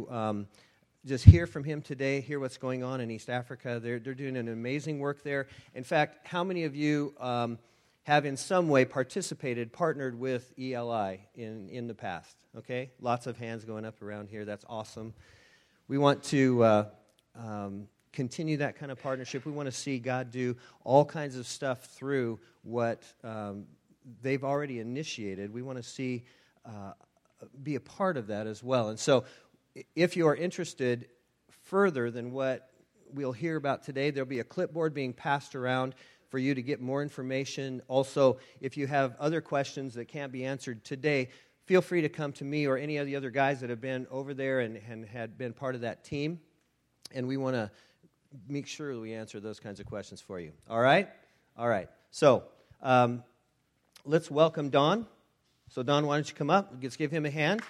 just hear from him today, hear what's going on in East Africa. They're doing an amazing work there. In fact, how many of you have in some way partnered with ELI in the past? Okay, lots of hands going up around here. That's awesome. We want to continue that kind of partnership. We want to see God do all kinds of stuff through what they've already initiated. We want to see be a part of that as well. And so if you are interested further than what we'll hear about today, there'll be a clipboard being passed around for you to get more information. Also, if you have other questions that can't be answered today, feel free to come to me or any of the other guys that have been over there and had been part of that team. And we want to make sure that we answer those kinds of questions for you. All right? All right. So let's welcome Don. So Don, why don't you come up? Let's give him a hand.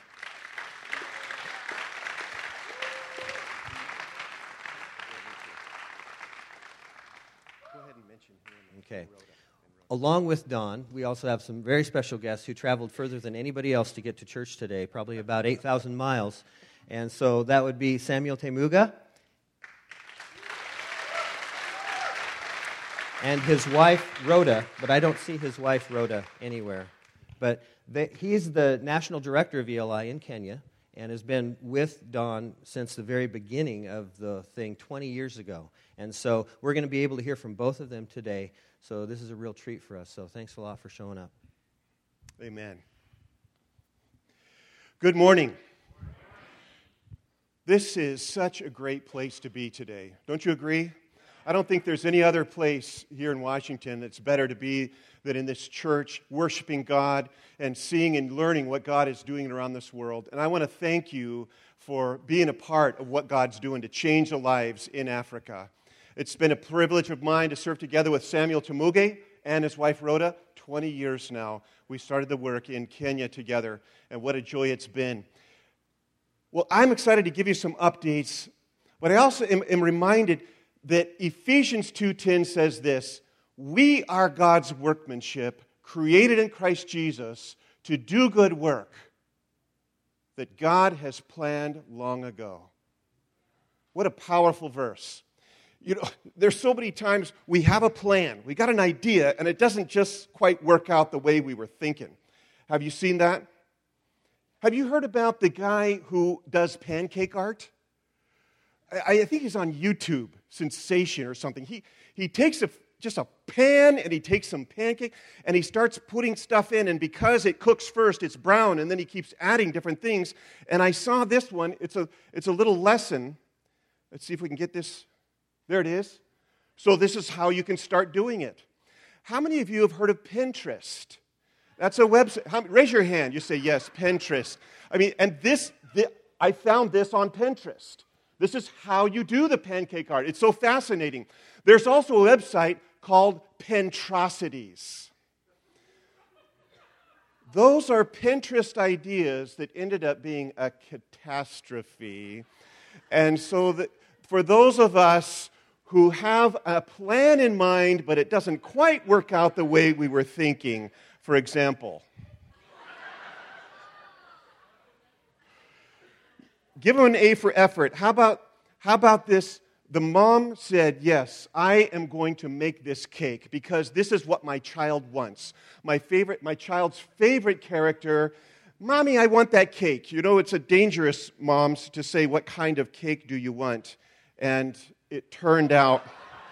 Okay. Along with Don, we also have some very special guests who traveled further than anybody else to get to church today, probably about 8,000 miles. And so that would be Samuel Temuga and his wife, Rhoda, but I don't see his wife, Rhoda, anywhere. But he's the national director of ELI in Kenya and has been with Don since the very beginning of the thing 20 years ago. And so we're going to be able to hear from both of them today. So this is a real treat for us. So thanks a lot for showing up. Amen. Good morning. This is such a great place to be today. Don't you agree? I don't think there's any other place here in Washington that's better to be than in this church, worshiping God and seeing and learning what God is doing around this world. And I want to thank you for being a part of what God's doing to change the lives in Africa. It's been a privilege of mine to serve together with Samuel Temuge and his wife Rhoda. 20 years now. We started the work in Kenya together, and what a joy it's been. Well, I'm excited to give you some updates, but I also am reminded that Ephesians 2:10 says this: we are God's workmanship, created in Christ Jesus to do good work that God has planned long ago. What a powerful verse. You know, there's so many times we have a plan, we got an idea, and it doesn't just quite work out the way we were thinking. Have you seen that? Have you heard about the guy who does pancake art? I think he's on YouTube, Sensation or something. He takes just a pan and he takes some pancake and he starts putting stuff in, and because it cooks first, it's brown, and then he keeps adding different things. And I saw this one. It's a little lesson. Let's see if we can get this. There it is. So this is how you can start doing it. How many of you have heard of Pinterest? That's a website. Raise your hand. You say, yes, Pinterest. I mean, and I found this on Pinterest. This is how you do the pancake art. It's so fascinating. There's also a website called Pintrosities. Those are Pinterest ideas that ended up being a catastrophe. And so for those of us who have a plan in mind, but it doesn't quite work out the way we were thinking, for example, give them an A for effort. How about this? The mom said, yes, I am going to make this cake because this is what my child wants. My child's favorite character. Mommy, I want that cake. You know, it's a dangerous, moms, to say, what kind of cake do you want? And it turned out,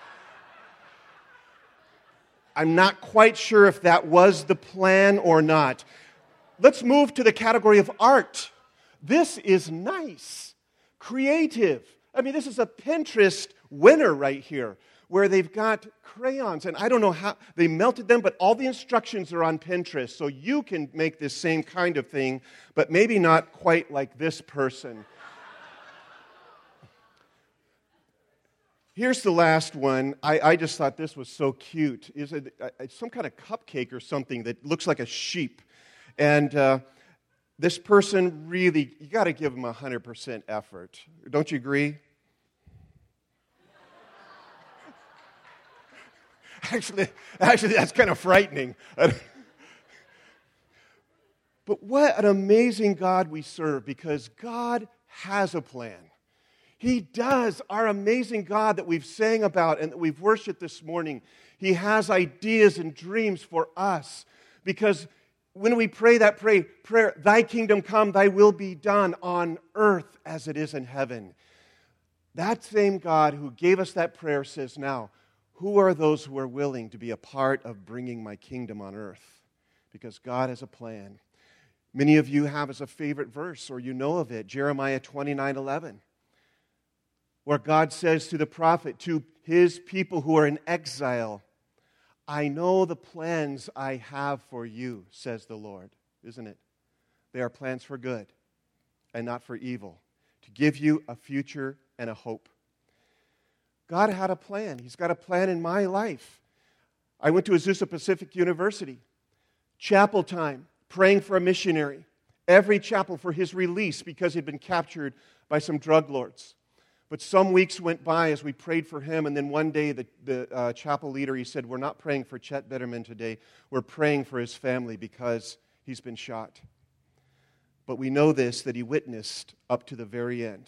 I'm not quite sure if that was the plan or not. Let's move to the category of art. This is nice, creative. I mean, this is a Pinterest winner right here, where they've got crayons, and I don't know how they melted them, but all the instructions are on Pinterest, so you can make this same kind of thing, but maybe not quite like this person. Here's the last one. I just thought this was so cute. It's some kind of cupcake or something that looks like a sheep, and this person really, you got to give them 100% effort. Don't you agree? Actually, that's kind of frightening. But what an amazing God we serve, because God has a plan. He does. Our amazing God that we've sang about and that we've worshiped this morning, He has ideas and dreams for us. Because when we pray that prayer, Thy kingdom come, Thy will be done on earth as it is in heaven. That same God who gave us that prayer says now, who are those who are willing to be a part of bringing my kingdom on earth? Because God has a plan. Many of you have as a favorite verse, or you know of it, Jeremiah 29:11. Where God says to the prophet, to His people who are in exile, I know the plans I have for you, says the Lord. Isn't it? They are plans for good and not for evil, to give you a future and a hope. God had a plan. He's got a plan in my life. I went to Azusa Pacific University. Chapel time, praying for a missionary. Every chapel for his release because he'd been captured by some drug lords. But some weeks went by as we prayed for him, and then one day the chapel leader, he said, we're not praying for Chet Bitterman today. We're praying for his family because he's been shot. But we know this, that he witnessed up to the very end.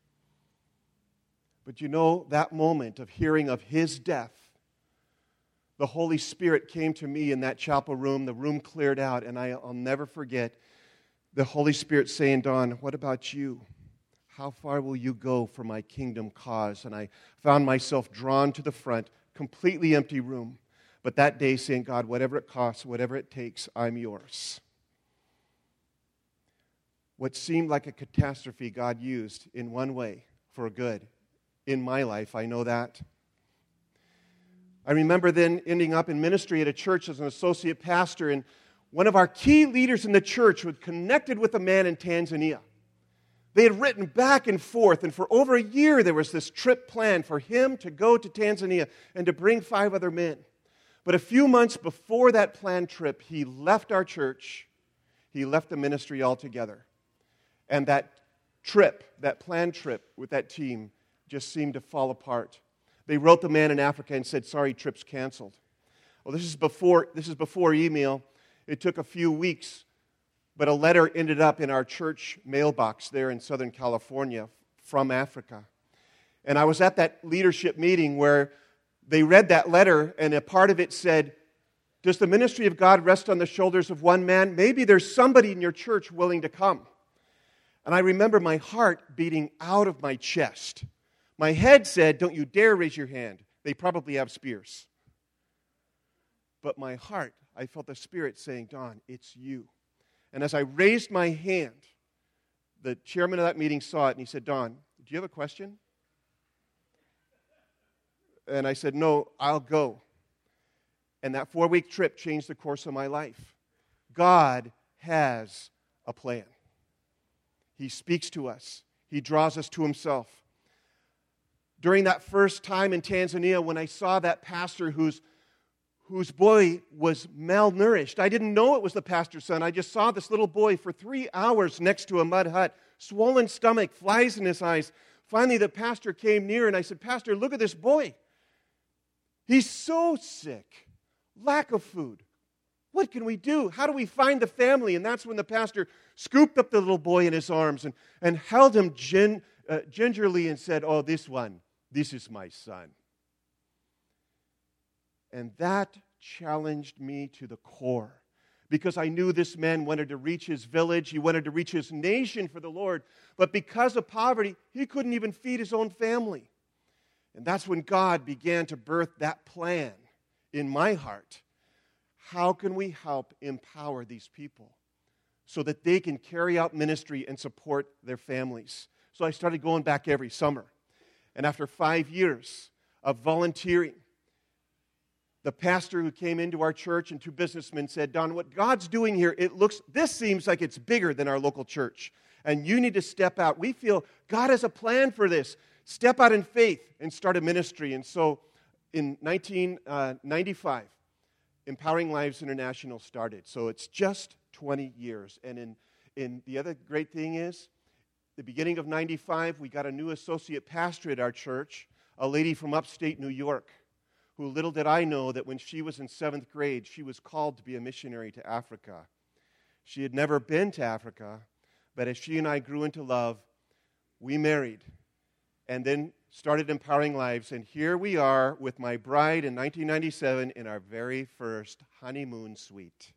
But you know, that moment of hearing of his death, the Holy Spirit came to me in that chapel room. The room cleared out, and I'll never forget the Holy Spirit saying, Don, what about you? How far will you go for my kingdom cause? And I found myself drawn to the front, completely empty room. But that day saying, God, whatever it costs, whatever it takes, I'm yours. What seemed like a catastrophe, God used in one way for good. In my life, I know that. I remember then ending up in ministry at a church as an associate pastor, and one of our key leaders in the church was connected with a man in Tanzania. They had written back and forth, and for over a year there was this trip planned for him to go to Tanzania and to bring 5 other men. But a few months before that planned trip, he left our church. He left the ministry altogether. And that trip, that planned trip with that team, just seemed to fall apart. They wrote the man in Africa and said, sorry, trip's canceled. Well, this is before email. It took a few weeks. But a letter ended up in our church mailbox there in Southern California from Africa. And I was at that leadership meeting where they read that letter, and a part of it said, does the ministry of God rest on the shoulders of one man? Maybe there's somebody in your church willing to come. And I remember my heart beating out of my chest. My head said, don't you dare raise your hand. They probably have spears. But my heart, I felt the Spirit saying, Don, it's you. And as I raised my hand, the chairman of that meeting saw it, and he said, Don, do you have a question? And I said, no, I'll go. And that 4-week trip changed the course of my life. God has a plan. He speaks to us. He draws us to Himself. During that first time in Tanzania, when I saw that pastor whose boy was malnourished. I didn't know it was the pastor's son. I just saw this little boy for 3 hours next to a mud hut, swollen stomach, flies in his eyes. Finally, the pastor came near, and I said, Pastor, look at this boy. He's so sick. Lack of food. What can we do? How do we find the family? And that's when the pastor scooped up the little boy in his arms and held him gingerly and said, oh, this is my son. And that challenged me to the core because I knew this man wanted to reach his village. He wanted to reach his nation for the Lord. But because of poverty, he couldn't even feed his own family. And that's when God began to birth that plan in my heart. How can we help empower these people so that they can carry out ministry and support their families? So I started going back every summer. And after 5 years of volunteering, the pastor who came into our church and 2 businessmen said, Don, what God's doing here, this seems like it's bigger than our local church. And you need to step out. We feel God has a plan for this. Step out in faith and start a ministry. And so in 1995, Empowering Lives International started. So it's just 20 years. And in the other great thing is, the beginning of 95, we got a new associate pastor at our church, a lady from upstate New York, who little did I know that when she was in 7th grade, she was called to be a missionary to Africa. She had never been to Africa, but as she and I grew into love, we married and then started Empowering Lives. And here we are with my bride in 1997 in our very first honeymoon suite.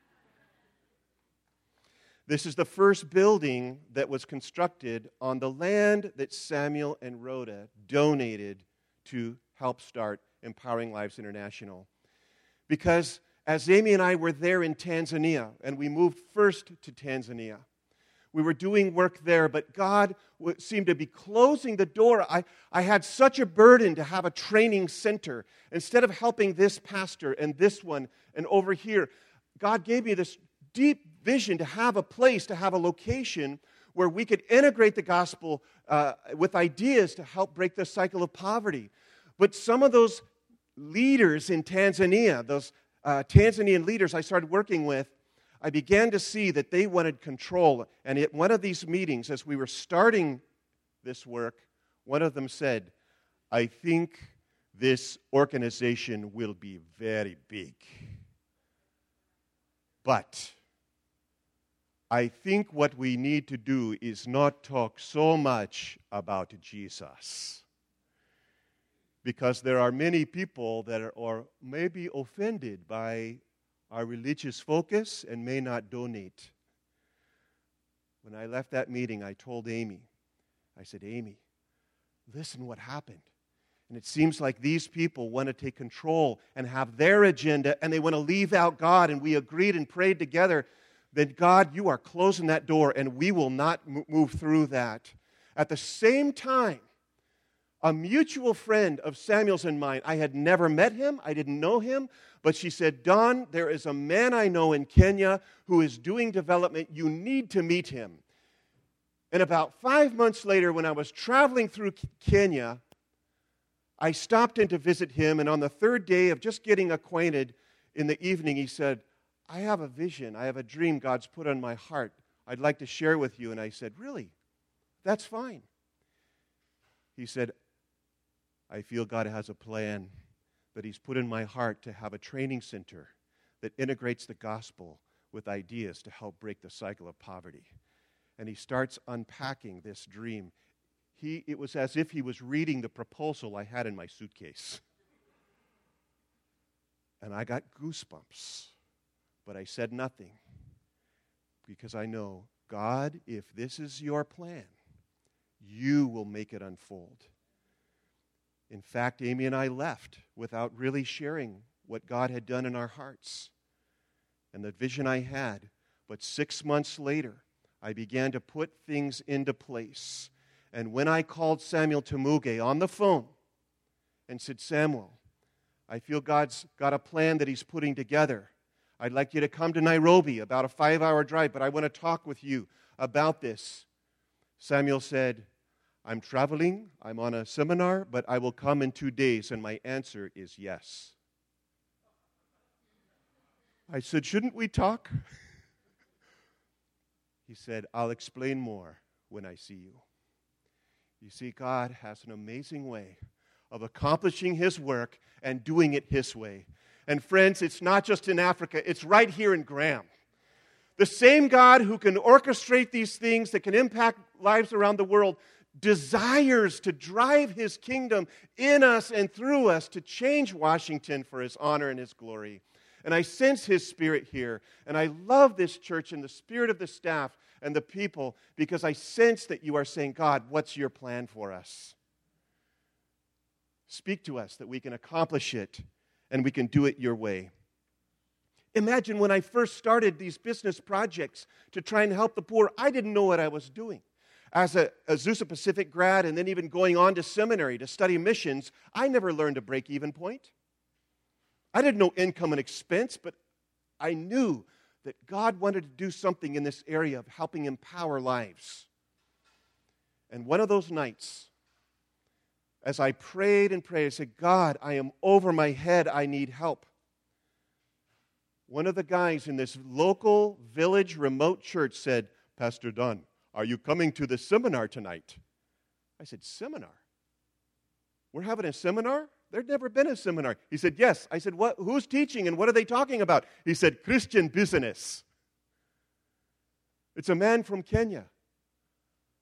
This is the first building that was constructed on the land that Samuel and Rhoda donated to help start Empowering Lives International. Because as Amy and I were there in Tanzania, and we moved first to Tanzania, we were doing work there, but God seemed to be closing the door. I had such a burden to have a training center. Instead of helping this pastor and this one and over here, God gave me this deep vision to have a place, to have a location where we could integrate the gospel with ideas to help break the cycle of poverty. But some of those leaders in Tanzania, those Tanzanian leaders I started working with, I began to see that they wanted control. And at one of these meetings, as we were starting this work, one of them said, I think this organization will be very big. But I think what we need to do is not talk so much about Jesus. Because there are many people that are maybe offended by our religious focus and may not donate. When I left that meeting, I told Amy, I said, Amy, listen what happened. And it seems like these people want to take control and have their agenda, and they want to leave out God. And we agreed and prayed together that, God, you are closing that door, and we will not move through that. At the same time, a mutual friend of Samuel's and mine, I had never met him, I didn't know him, but she said, Don, there is a man I know in Kenya who is doing development. You need to meet him. And about 5 months later, when I was traveling through Kenya, I stopped in to visit him, and on the third day of just getting acquainted in the evening, he said, I have a vision, I have a dream God's put on my heart. I'd like to share with you. And I said, really? That's fine. He said, I feel God has a plan that He's put in my heart to have a training center that integrates the gospel with ideas to help break the cycle of poverty. And he starts unpacking this dream. It was as if he was reading the proposal I had in my suitcase. And I got goosebumps, but I said nothing because I know, God, if this is your plan, you will make it unfold. In fact, Amy and I left without really sharing what God had done in our hearts and the vision I had. But 6 months later, I began to put things into place. And when I called Samuel Temuge on the phone and said, Samuel, I feel God's got a plan that He's putting together. I'd like you to come to Nairobi, about a 5-hour drive, but I want to talk with you about this. Samuel said, I'm traveling, I'm on a seminar, but I will come in 2 days, and my answer is yes. I said, shouldn't we talk? He said, I'll explain more when I see you. You see, God has an amazing way of accomplishing His work and doing it His way. And friends, it's not just in Africa, it's right here in Graham. The same God who can orchestrate these things that can impact lives around the world desires to drive His kingdom in us and through us to change Washington for His honor and His glory. And I sense His Spirit here. And I love this church and the spirit of the staff and the people because I sense that you are saying, God, what's your plan for us? Speak to us that we can accomplish it and we can do it your way. Imagine when I first started these business projects to try and help the poor, I didn't know what I was doing. As a Azusa Pacific grad and then even going on to seminary to study missions, I never learned a break-even point. I didn't know income and expense, but I knew that God wanted to do something in this area of helping empower lives. And one of those nights, as I prayed and prayed, I said, God, I am over my head. I need help. One of the guys in this local village remote church said, Pastor Don, are you coming to the seminar tonight? I said, seminar? We're having a seminar? There'd never been a seminar. He said, yes. I said, what? Who's teaching and what are they talking about? He said, Christian business. It's a man from Kenya.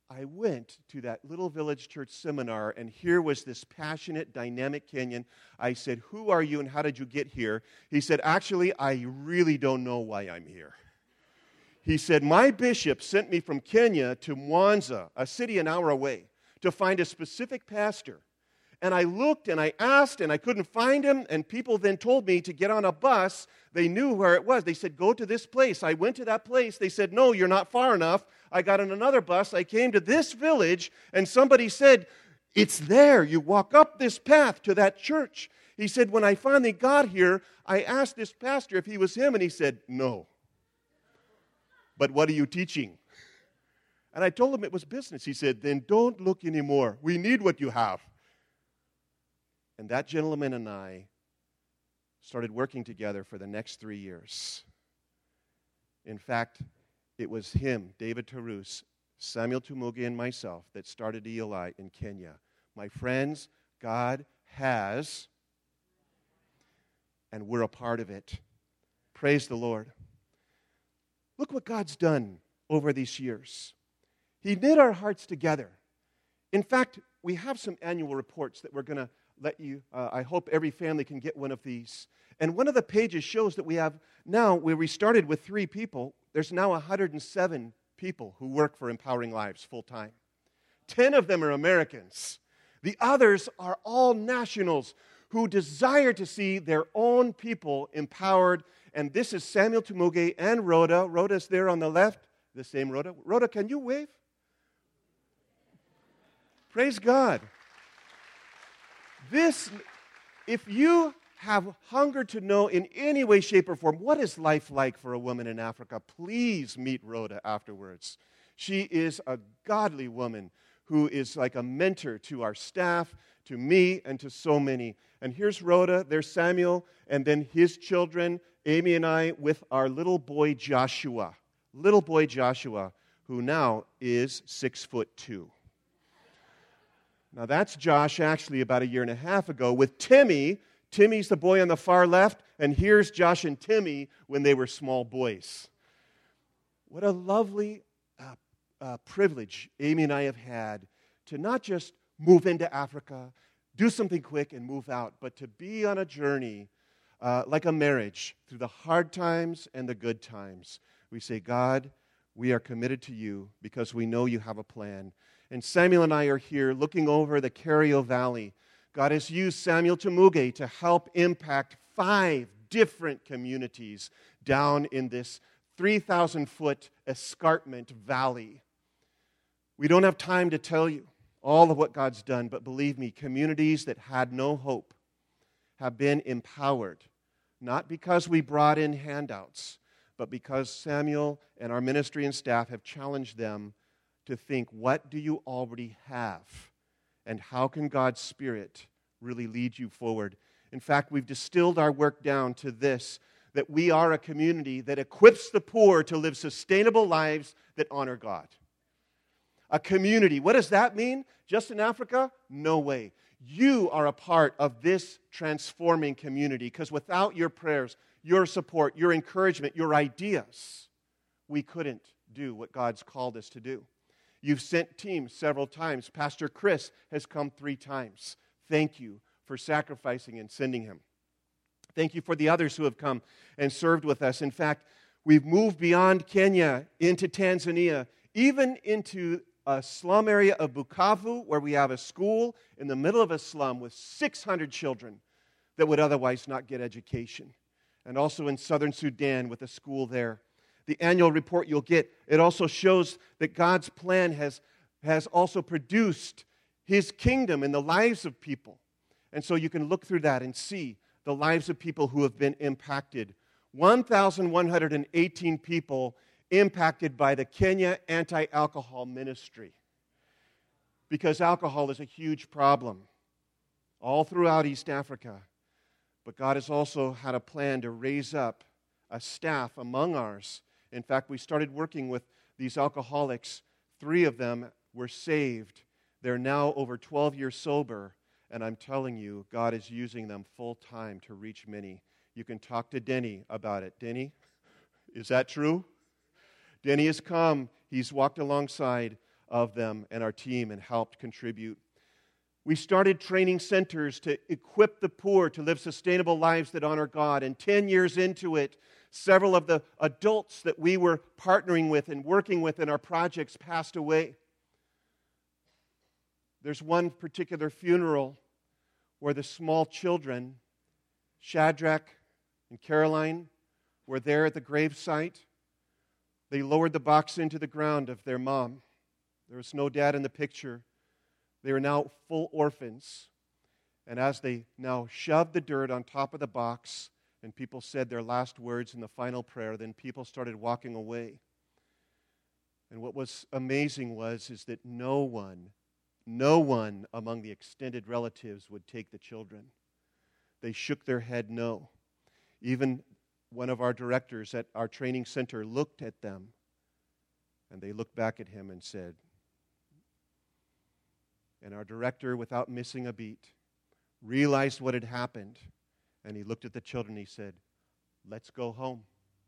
I went to that little village church seminar, and here was this passionate, dynamic Kenyan. I said, "Who are you and how did you get here?" He said, "Actually, I really don't know why I'm here." He said, "My bishop sent me from Kenya to Mwanza, a city an hour away, to find a specific pastor. And I looked and I asked and I couldn't find him, and people then told me to get on a bus. They knew where it was. They said, 'Go to this place.' I went to that place. They said, 'No, you're not far enough.' I got on another bus. I came to this village, and somebody said, 'It's there. You walk up this path to that church.' He said, 'When I finally got here, I asked this pastor if he was him, and he said, 'No.' 'But what are you teaching?' And I told him it was business. He said, 'Then don't look anymore. We need what you have.' And that gentleman and I started working together for the next 3 years. In fact, it was him, David Tarus, Samuel Tumuge, and myself that started ELI in Kenya. My friends, God has, and we're a part of it. Praise the Lord. Look what God's done over these years. He knit our hearts together. In fact, we have some annual reports that we're going to let you, I hope every family can get one of these. And one of the pages shows that we have now, where we started with 3 people, there's now 107 people who work for Empowering Lives full time. 10 of them are Americans. The others are all nationals who desire to see their own people empowered. And this is Samuel Tumuge and Rhoda. Rhoda's there on the left, the same Rhoda. Rhoda, can you wave? Praise God. This, if you have hunger to know in any way, shape, or form, what is life like for a woman in Africa, please meet Rhoda afterwards. She is a godly woman who is like a mentor to our staff, to me, and to so many. And here's Rhoda, there's Samuel, and then his children, Amy and I, with our little boy Joshua, who now is 6'2". Now, that's Josh actually about 1.5 years ago with Timmy. Timmy's the boy on the far left, and here's Josh and Timmy when they were small boys. What a lovely privilege Amy and I have had to not just move into Africa, do something quick and move out, but to be on a journey like a marriage through the hard times and the good times. We say, God, we are committed to you because we know you have a plan. And Samuel and I are here looking over the Kerio Valley. God has used Samuel Tumuge to help impact 5 different communities down in this 3,000-foot escarpment valley. We don't have time to tell you all of what God's done, but believe me, communities that had no hope have been empowered, not because we brought in handouts, but because Samuel and our ministry and staff have challenged them to think, what do you already have? And how can God's Spirit really lead you forward? In fact, we've distilled our work down to this, that we are a community that equips the poor to live sustainable lives that honor God. A community. What does that mean? Just in Africa? No way. You are a part of this transforming community because without your prayers, your support, your encouragement, your ideas, we couldn't do what God's called us to do. You've sent teams several times. Pastor Chris has come 3 times. Thank you for sacrificing and sending him. Thank you for the others who have come and served with us. In fact, we've moved beyond Kenya into Tanzania, even into a slum area of Bukavu, where we have a school in the middle of a slum with 600 children that would otherwise not get education. And also in southern Sudan with a school there. The annual report you'll get, it also shows that God's plan has also produced His kingdom in the lives of people. And so you can look through that and see the lives of people who have been impacted. 1,118 people impacted by the Kenya anti-alcohol ministry. Because alcohol is a huge problem all throughout East Africa. But God has also had a plan to raise up a staff among ours. In fact, we started working with these alcoholics. 3 of them were saved. They're now over 12 years sober. And I'm telling you, God is using them full time to reach many. You can talk to Denny about it. Denny, is that true? Denny has come. He's walked alongside of them and our team and helped contribute. We started training centers to equip the poor to live sustainable lives that honor God. And 10 years into it, several of the adults that we were partnering with and working with in our projects passed away. There's one particular funeral where the small children, Shadrach and Caroline, were there at the gravesite. They lowered the box into the ground of their mom. There was no dad in the picture. They are now full orphans. And as they now shoved the dirt on top of the box, and people said their last words in the final prayer, then people started walking away. And what was amazing is that no one among the extended relatives would take the children. They shook their head no. Even one of our directors at our training center looked at them, and they looked back at him and said, and our director, without missing a beat, realized what had happened, and he looked at the children and he said, "Let's go home."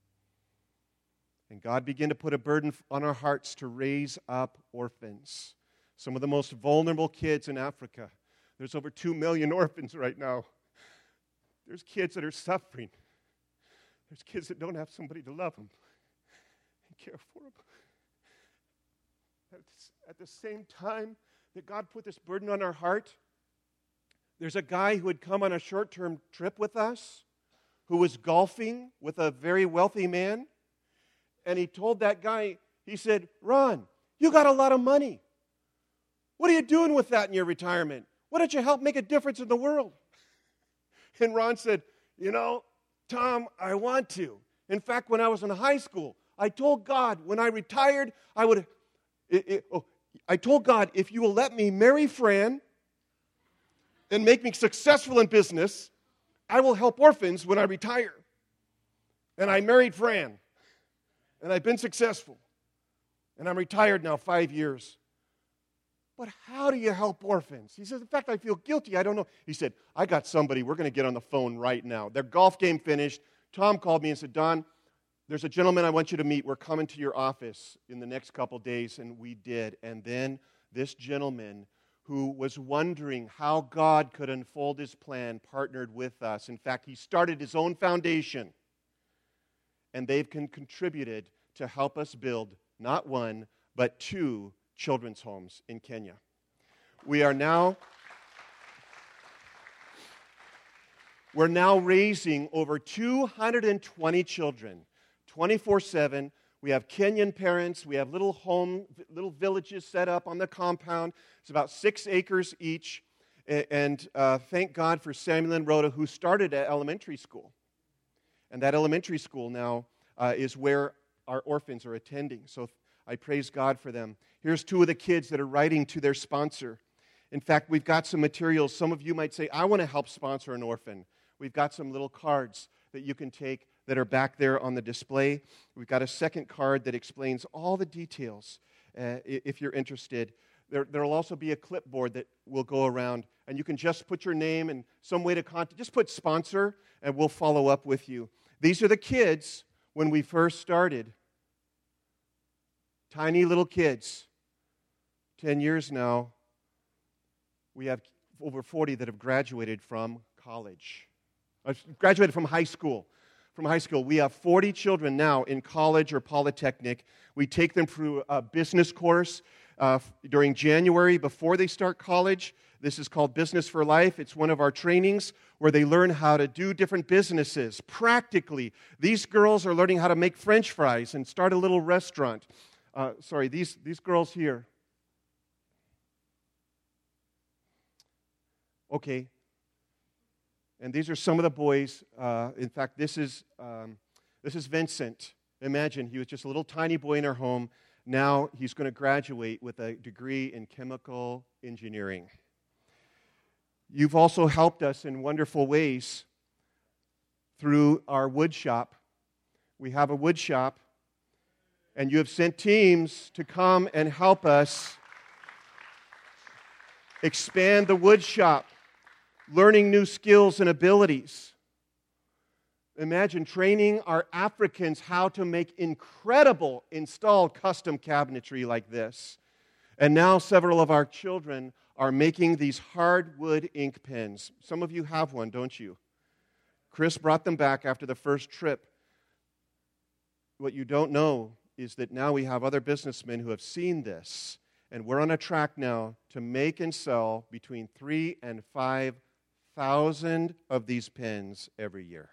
And God began to put a burden on our hearts to raise up orphans, some of the most vulnerable kids in Africa. There's over 2 million orphans right now. There's kids that are suffering. There's kids that don't have somebody to love them and care for them. At the same time that God put this burden on our heart, there's a guy who had come on a short-term trip with us who was golfing with a very wealthy man. And he told that guy, he said, "Ron, you got a lot of money. What are you doing with that in your retirement? Why don't you help make a difference in the world?" And Ron said, "Tom, I want to. In fact, when I was in high school, I told God when I retired, I told God, if you will let me marry Fran and make me successful in business, I will help orphans when I retire." And I married Fran, and I've been successful, and I'm retired now 5 years. "But how do you help orphans?" He says, "In fact, I feel guilty. I don't know." He said, "I got somebody. We're going to get on the phone right now." Their golf game finished. Tom called me and said, "Don, there's a gentleman I want you to meet. We're coming to your office in the next couple days." And we did. And then this gentleman who was wondering how God could unfold his plan partnered with us. In fact, he started his own foundation. And they've contributed to help us build not one, but 2 children's homes in Kenya. We're now raising over 220 children, 24/7. We have Kenyan parents. We have little villages set up on the compound. It's about 6 acres each. And thank God for Samuel and Rhoda, who started at elementary school. And that elementary school now is where our orphans are attending. So I praise God for them. Here's 2 of the kids that are writing to their sponsor. In fact, we've got some materials. Some of you might say, "I want to help sponsor an orphan." We've got some little cards that you can take that are back there on the display. We've got a second card that explains all the details if you're interested. There will also be a clipboard that will go around, and you can just put your name and some way to contact. Just put sponsor, and we'll follow up with you. These are the kids when we first started. Tiny little kids. 10 years now, we have over 40 that have graduated from college. Graduated from high school. From high school. We have 40 children now in college or polytechnic. We take them through a business course during January before they start college. This is called Business for Life. It's one of our trainings where they learn how to do different businesses practically. These girls are learning how to make French fries and start a little restaurant. These girls here. Okay. And these are some of the boys. In fact, this is Vincent. Imagine, he was just a little tiny boy in our home. Now he's going to graduate with a degree in chemical engineering. You've also helped us in wonderful ways through our wood shop. We have a wood shop, and you have sent teams to come and help us expand the wood shop, learning new skills and abilities. Imagine training our Africans how to make incredible installed custom cabinetry like this. And now several of our children are making these hardwood ink pens. Some of you have one, don't you? Chris brought them back after the first trip. What you don't know is that now we have other businessmen who have seen this, and we're on a track now to make and sell between 3,000 and 5,000 of these pens every year.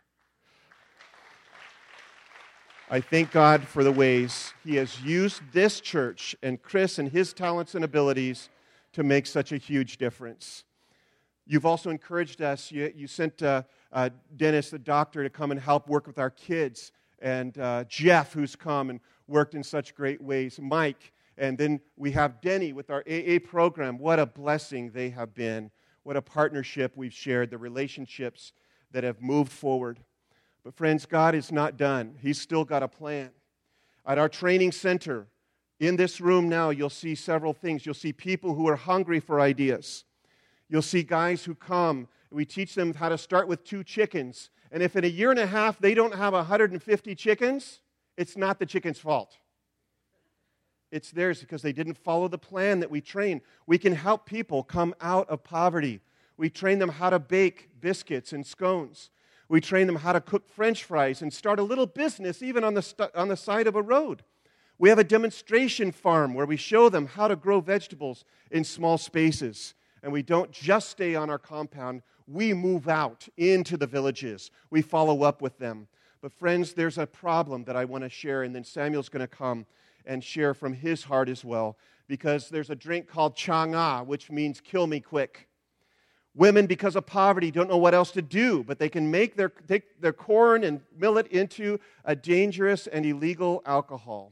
I thank God for the ways He has used this church and Chris and his talents and abilities to make such a huge difference. You've also encouraged us. You sent Dennis, the doctor, to come and help work with our kids, and Jeff, who's come and worked in such great ways, Mike, and then we have Denny with our AA program. What a blessing they have been. What a partnership we've shared, the relationships that have moved forward. But friends, God is not done. He's still got a plan. At our training center, in this room now, you'll see several things. You'll see people who are hungry for ideas. You'll see guys who come. We teach them how to start with 2 chickens. And if in a year and a half they don't have 150 chickens, it's not the chicken's fault. It's theirs because they didn't follow the plan that we train. We can help people come out of poverty. We train them how to bake biscuits and scones. We train them how to cook French fries and start a little business even on the side of a road. We have a demonstration farm where we show them how to grow vegetables in small spaces. And we don't just stay on our compound. We move out into the villages. We follow up with them. But friends, there's a problem that I want to share, and then Samuel's going to come and share from his heart as well, because there's a drink called Chang'an, which means kill me quick. Women, because of poverty, don't know what else to do, but they can take their corn and mill it into a dangerous and illegal alcohol.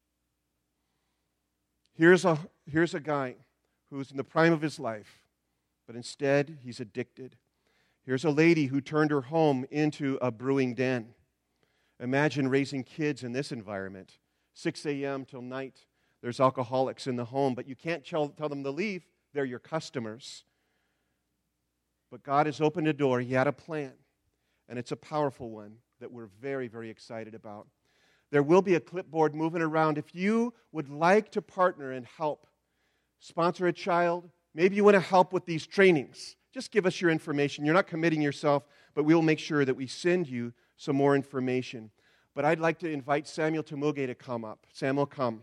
Here's a guy who's in the prime of his life, but instead he's addicted. Here's a lady who turned her home into a brewing den. Imagine raising kids in this environment. 6 a.m. till night, there's alcoholics in the home, but you can't tell them to leave. They're your customers. But God has opened a door. He had a plan, and it's a powerful one that we're very, very excited about. There will be a clipboard moving around. If you would like to partner and help, sponsor a child, maybe you want to help with these trainings, just give us your information. You're not committing yourself, but we'll make sure that we send you some more information. But I'd like to invite Samuel Tamuge to come up. Samuel, come.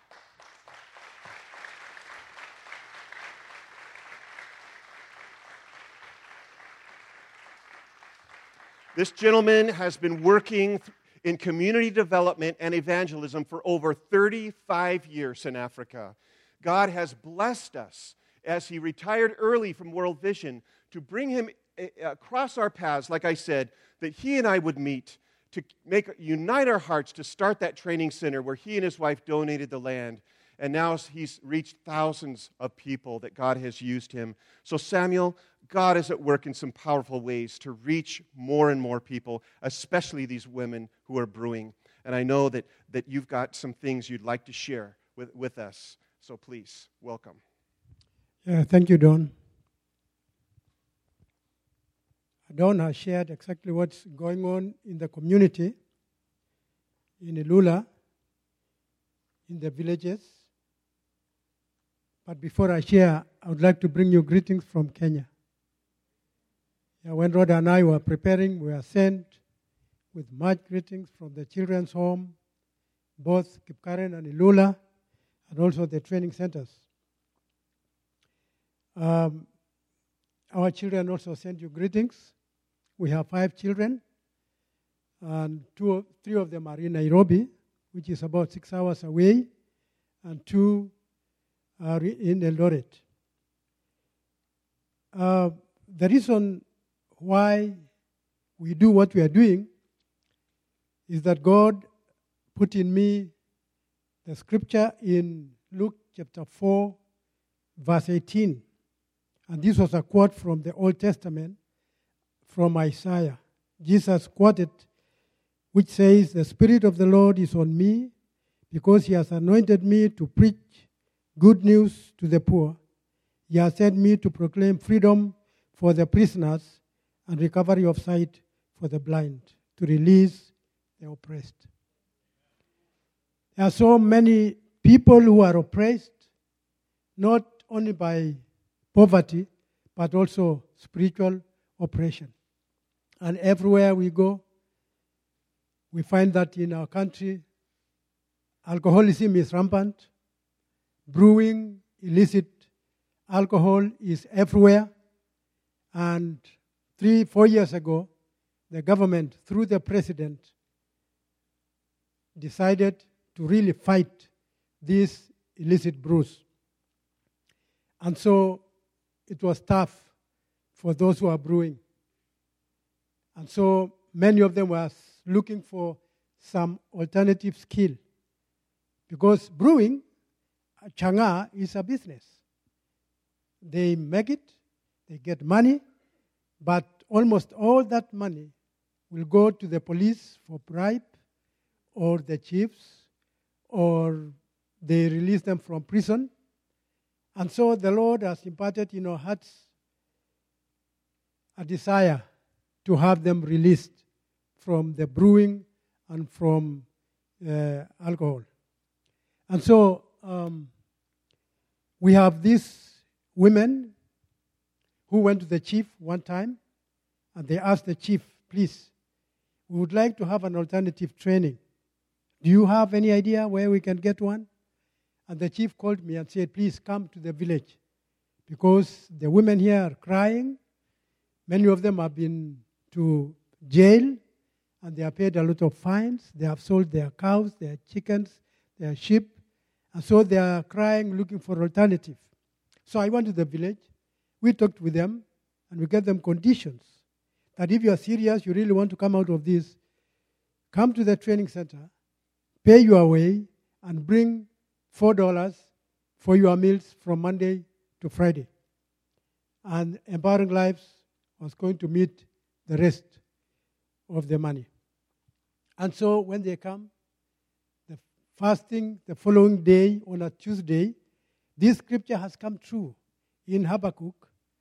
This gentleman has been working in community development and evangelism for over 35 years in Africa. God has blessed us as he retired early from World Vision to bring him across our paths, like I said, that he and I would meet to unite our hearts to start that training center where he and his wife donated the land. And now he's reached thousands of people that God has used him. So Samuel, God is at work in some powerful ways to reach more and more people, especially these women who are brewing. And I know that you've got some things you'd like to share with us. So please, welcome. Thank you, Don. Don has shared exactly what's going on in the community, in Ilula, in the villages. But before I share, I would like to bring you greetings from Kenya. When Rhoda and I were preparing, we were sent with much greetings from the children's home, both Kipkaren and Ilula, and also the training centers. Our children also sent you greetings. We have 5 children, and 3 of them are in Nairobi, which is about 6 hours away, and 2 are in Eldoret. The reason why we do what we are doing is that God put in me the scripture in Luke chapter 4, verse 18. And this was a quote from the Old Testament, from Isaiah. Jesus quoted, which says, "The Spirit of the Lord is on me, because he has anointed me to preach good news to the poor. He has sent me to proclaim freedom for the prisoners and recovery of sight for the blind, to release the oppressed." There are so many people who are oppressed, not only by poverty, but also spiritual oppression. And everywhere we go, we find that in our country, alcoholism is rampant. Brewing illicit alcohol is everywhere. And 3-4 years ago, the government, through the president, decided to really fight these illicit brews. And so it was tough for those who are brewing. And so many of them were looking for some alternative skill. Because brewing, changa, is a business. They make it, they get money, but almost all that money will go to the police for bribe, or the chiefs, or they release them from prison. And so the Lord has imparted in our hearts a desire to have them released from the brewing and from alcohol. And so we have these women who went to the chief one time, and they asked the chief, please, we would like to have an alternative training. Do you have any idea where we can get one? And the chief called me and said, please come to the village, because the women here are crying. Many of them have been to jail, and they have paid a lot of fines. They have sold their cows, their chickens, their sheep, and so they are crying, looking for alternative. So I went to the village. We talked with them, and we gave them conditions that if you are serious, you really want to come out of this, come to the training center, pay your way, and bring $4 for your meals from Monday to Friday. And Empowering Lives was going to meet the rest of the money. And so when they come, the fasting the following day, on a Tuesday, this scripture has come true in Habakkuk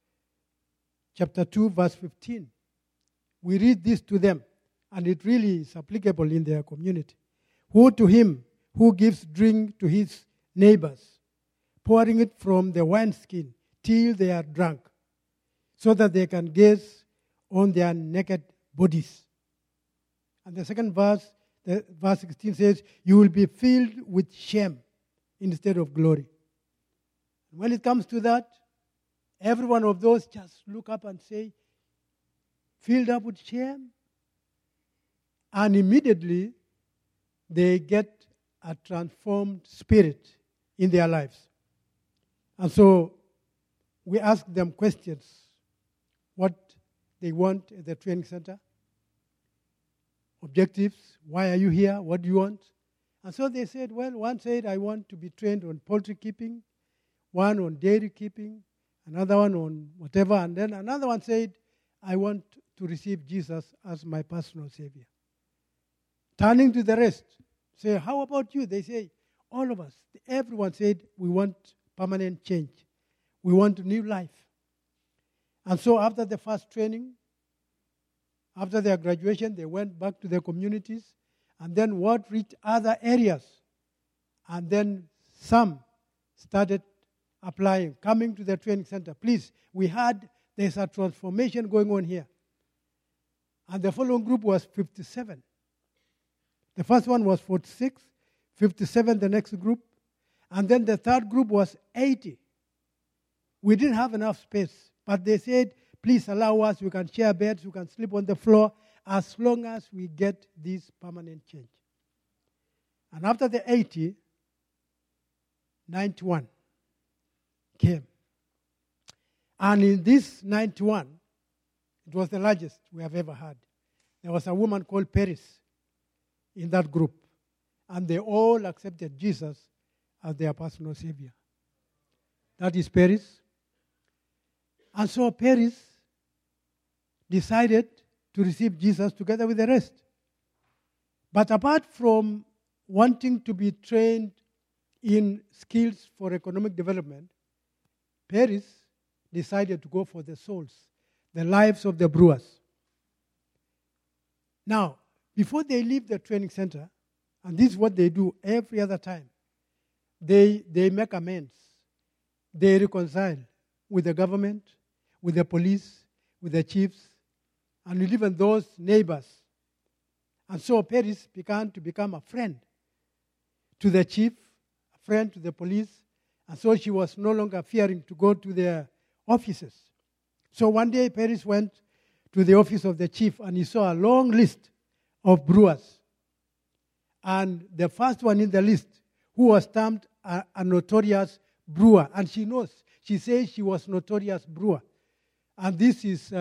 chapter 2, verse 15. We read this to them, and it really is applicable in their community. Woe to him who gives drink to his neighbors, pouring it from the wineskin till they are drunk, so that they can gaze on their naked bodies. And the second verse, verse 16 says, you will be filled with shame instead of glory. When it comes to that, every one of those just look up and say, filled up with shame. And immediately they get a transformed spirit in their lives. And so we ask them questions, what they want at the training center, objectives, why are you here, what do you want? And so they said, well, one said, I want to be trained on poultry keeping, one on dairy keeping, another one on whatever, and then another one said, I want to receive Jesus as my personal Savior. Turning to the rest, say, how about you? They say, all of us, everyone said, we want permanent change. We want a new life. And so after the first training, after their graduation, they went back to their communities, and then word reached other areas. And then some started applying, coming to the training center. Please, we heard there's a transformation going on here. And the following group was 57. The first one was 46, 57 the next group, and then the third group was 80. We didn't have enough space, but they said, please allow us, we can share beds, we can sleep on the floor, as long as we get this permanent change. And after the 80, 91 came. And in this 91, it was the largest we have ever had. There was a woman called Paris in that group. And they all accepted Jesus as their personal Savior. That is Paris. And so Paris decided to receive Jesus together with the rest. But apart from wanting to be trained in skills for economic development, Paris decided to go for the souls, the lives of the brewers. Now, before they leave the training center, and this is what they do every other time, they make amends. they reconciled with the government, with the police, with the chiefs, and with even those neighbors. And so Paris began to become a friend to the chief, a friend to the police, and so she was no longer fearing to go to their offices. So one day Paris went to the office of the chief and he saw a long list of brewers. And the first one in the list, who was termed a notorious brewer, and she says she was notorious brewer. And this is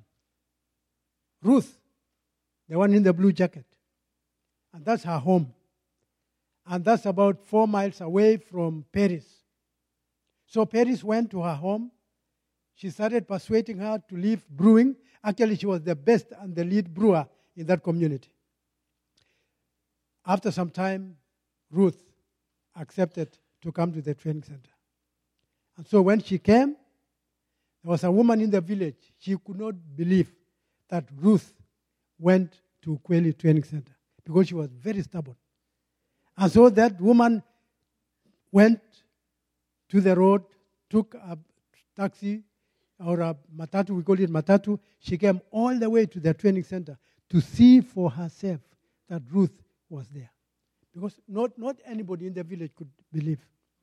Ruth, the one in the blue jacket. And that's her home. And that's about 4 miles away from Paris. So Paris went to her home. She started persuading her to leave brewing. Actually, she was the best and the lead brewer in that community. After some time, Ruth accepted to come to the training center. And so when she came, there was a woman in the village. She could not believe that Ruth went to Kweli Training Center because she was very stubborn. And so that woman went to the road, took a taxi or a matatu, we call it matatu. She came all the way to the training center to see for herself that Ruth was there. Because not anybody in the village could believe.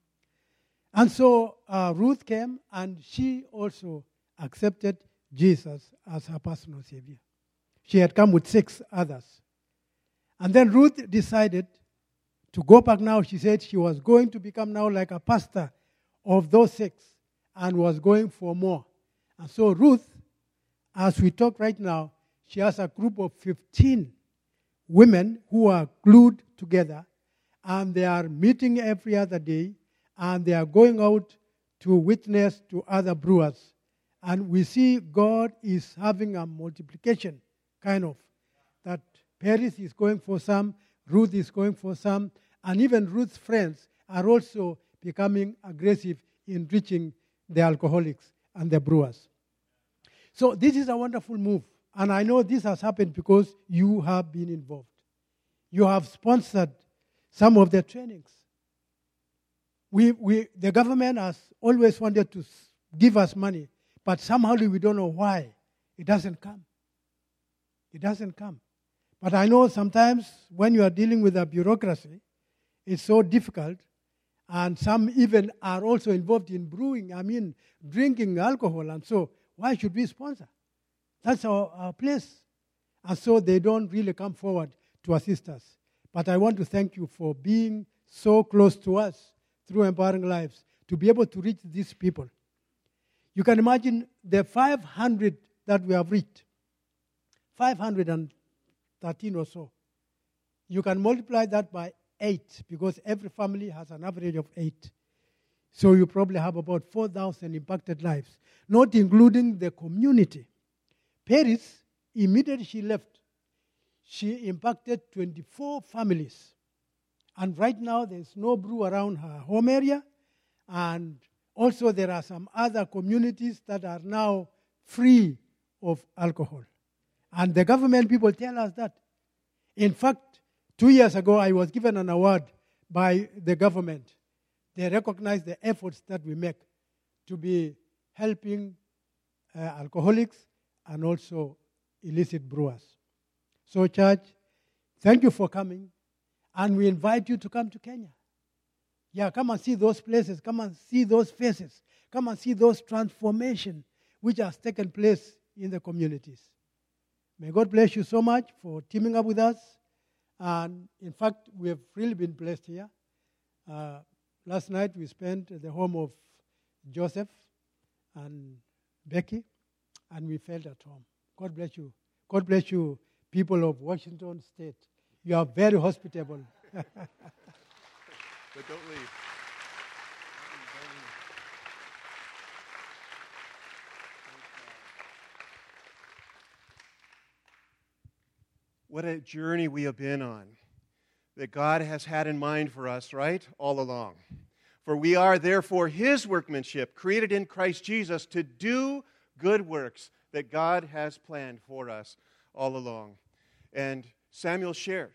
And so Ruth came and she also accepted Jesus as her personal Savior. She had come with 6 others. And then Ruth decided to go back now. She said she was going to become now like a pastor of those 6 and was going for more. And so Ruth, as we talk right now, she has a group of 15 women who are glued together, and they are meeting every other day, and they are going out to witness to other brewers. And we see God is having a multiplication, kind of, that Paris is going for some, Ruth is going for some, and even Ruth's friends are also becoming aggressive in reaching the alcoholics and the brewers. So this is a wonderful move. And I know this has happened because you have been involved. You have sponsored some of the trainings. The government has always wanted to give us money, but somehow we don't know why. It doesn't come. It doesn't come. But I know sometimes when you are dealing with a bureaucracy, it's so difficult, and some even are also involved in brewing, drinking alcohol, and so why should we sponsor? That's our place. And so they don't really come forward to assist us. But I want to thank you for being so close to us through Empowering Lives to be able to reach these people. You can imagine the 500 that we have reached, 513 or so. You can multiply that by 8 because every family has an average of 8. So you probably have about 4,000 impacted lives, not including the community. Paris, immediately she left, she impacted 24 families. And right now there's no brew around her home area. And also there are some other communities that are now free of alcohol. And the government people tell us that. In fact, 2 years ago I was given an award by the government. They recognize the efforts that we make to be helping alcoholics and also illicit brewers. So, church, thank you for coming. And we invite you to come to Kenya. Yeah, come and see those places. Come and see those faces. Come and see those transformations which has taken place in the communities. May God bless you so much for teaming up with us. And in fact, we have really been blessed here. Last night we spent at the home of Joseph and Becky, and we felt at home. God bless you. God bless you, people of Washington State. You are very hospitable. But don't leave. What a journey we have been on that God has had in mind for us, right? All along. For we are therefore His workmanship, created in Christ Jesus to do good works that God has planned for us all along. And Samuel shared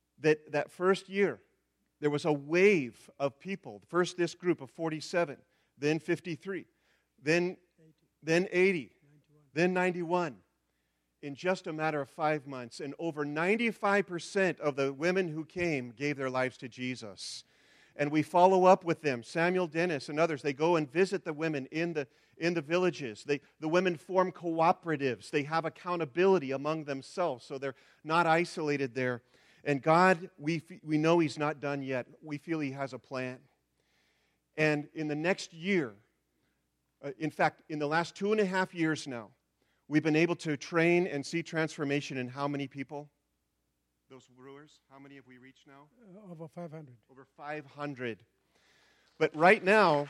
that first year, there was a wave of people. First, this group of 47 then 53, then 80, then 91. In just a matter of 5 months, and over 95% of the women who came gave their lives to Jesus. And we follow up with them. Samuel Dennis and others, they go and visit the women in the villages. The women form cooperatives. They have accountability among themselves, so they're not isolated there. And God, we know He's not done yet. We feel He has a plan. And in the next year, in fact, in the last 2.5 years now, we've been able to train and see transformation in how many people? Those brewers, how many have we reached now? Over 500. Over 500. But right now,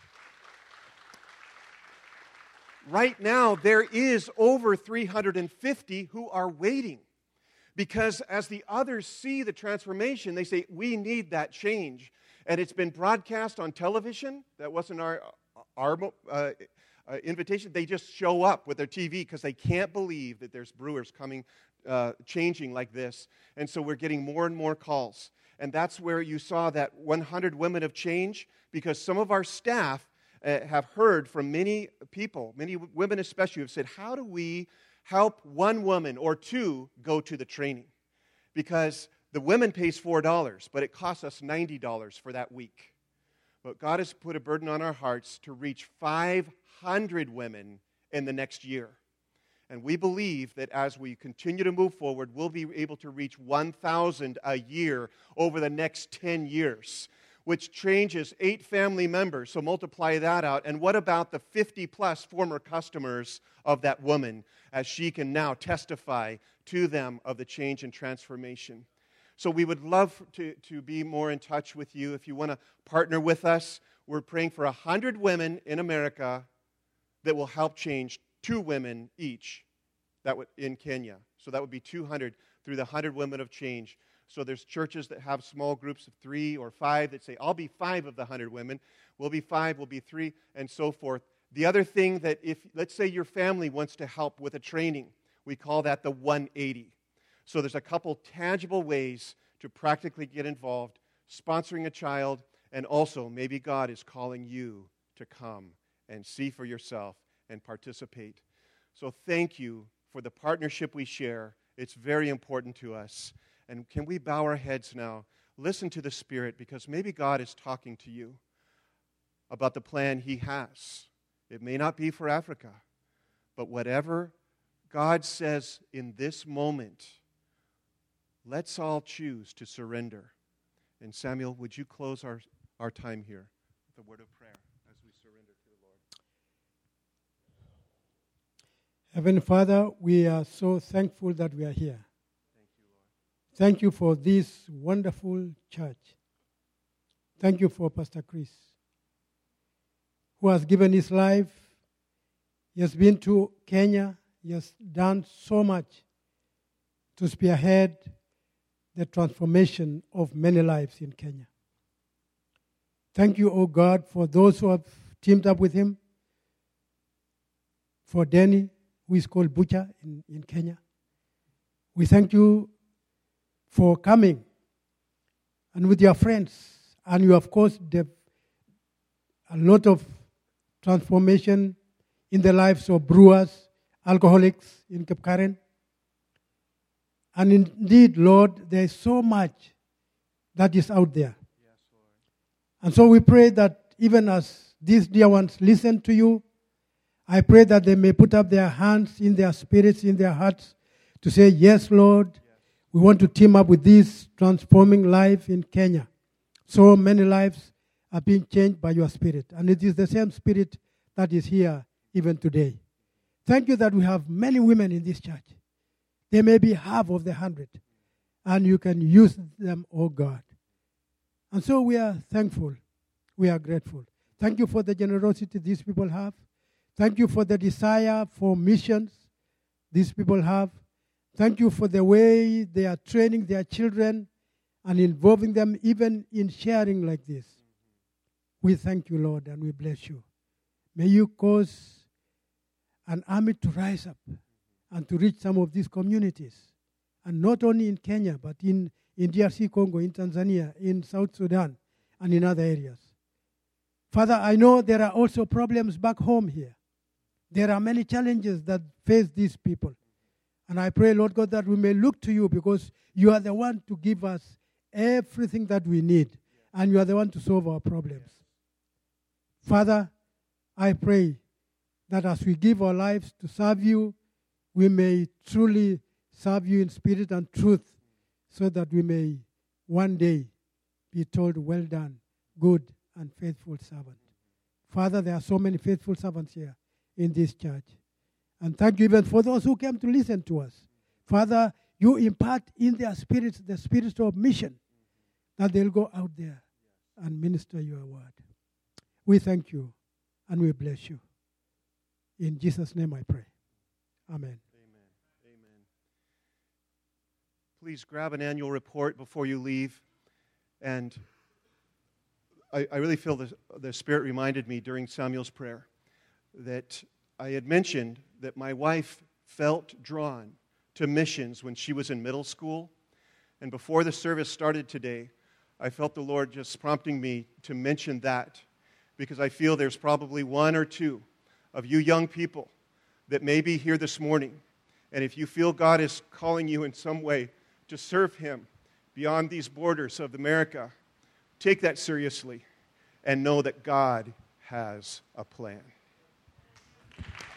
there is over 350 who are waiting. Because as the others see the transformation, they say, we need that change. And it's been broadcast on television. That wasn't our invitation. They just show up with their TV because they can't believe that there's brewers coming, changing like this. And so we're getting more and more calls. And that's where you saw that 100 Women of Change, because some of our staff have heard from many people, many women especially, have said, how do we help one woman or two go to the training? Because the women pays $4, but it costs us $90 for that week. But God has put a burden on our hearts to reach 500 women in the next year. And we believe that as we continue to move forward, we'll be able to reach 1,000 a year over the next 10 years, which changes 8 family members. So multiply that out. And what about the 50-plus former customers of that woman, as she can now testify to them of the change and transformation? So we would love to be more in touch with you. If you want to partner with us, we're praying for 100 women in America that will help change 2 women each in Kenya. So that would be 200 through the 100 Women of Change. So there's churches that have small groups of 3 or 5 that say, I'll be 5 of the 100 women. We'll be 5, we'll be 3, and so forth. The other thing that if, let's say your family wants to help with a training, we call that the 180. So there's a couple tangible ways to practically get involved, sponsoring a child, and also maybe God is calling you to come and see for yourself and participate. So thank you for the partnership we share. It's very important to us. And can we bow our heads now? Listen to the Spirit, because maybe God is talking to you about the plan He has. It may not be for Africa, but whatever God says in this moment, let's all choose to surrender. And Samuel, would you close our time here with a word of prayer as we surrender to the Lord? Heavenly Father, we are so thankful that we are here. Thank you, Lord. Thank you for this wonderful church. Thank you for Pastor Chris, who has given his life. He has been to Kenya. He has done so much to spearhead the transformation of many lives in Kenya. Thank you, O God, for those who have teamed up with him, for Danny, who is called Butcher in Kenya. We thank you for coming and with your friends. And you, of course, did a lot of transformation in the lives of brewers, alcoholics in Cape Karen. And indeed, Lord, there is so much that is out there. Yes, Lord. And so we pray that even as these dear ones listen to you, I pray that they may put up their hands in their spirits, in their hearts, to say, yes, Lord, yes, we want to team up with this transforming life in Kenya. So many lives are being changed by your Spirit. And it is the same Spirit that is here even today. Thank you that we have many women in this church. They may be half of the 100. And you can use them, oh God. And so we are thankful. We are grateful. Thank you for the generosity these people have. Thank you for the desire for missions these people have. Thank you for the way they are training their children and involving them even in sharing like this. We thank you, Lord, and we bless you. May you cause an army to rise up and to reach some of these communities. And not only in Kenya, but in DRC Congo, in Tanzania, in South Sudan, and in other areas. Father, I know there are also problems back home here. There are many challenges that face these people. And I pray, Lord God, that we may look to you because you are the one to give us everything that we need. And you are the one to solve our problems. Father, I pray that as we give our lives to serve you, we may truly serve you in spirit and truth, so that we may one day be told, well done, good and faithful servant. Father, there are so many faithful servants here in this church. And thank you even for those who came to listen to us. Father, you impart in their spirits the spirit of mission, that they'll go out there and minister your word. We thank you and we bless you. In Jesus' name I pray. Amen. Amen. Amen. Please grab an annual report before you leave. And I really feel the Spirit reminded me during Samuel's prayer that I had mentioned that my wife felt drawn to missions when she was in middle school. And before the service started today, I felt the Lord just prompting me to mention that, because I feel there's probably one or two of you young people that may be here this morning. And if you feel God is calling you in some way to serve Him beyond these borders of America, take that seriously and know that God has a plan.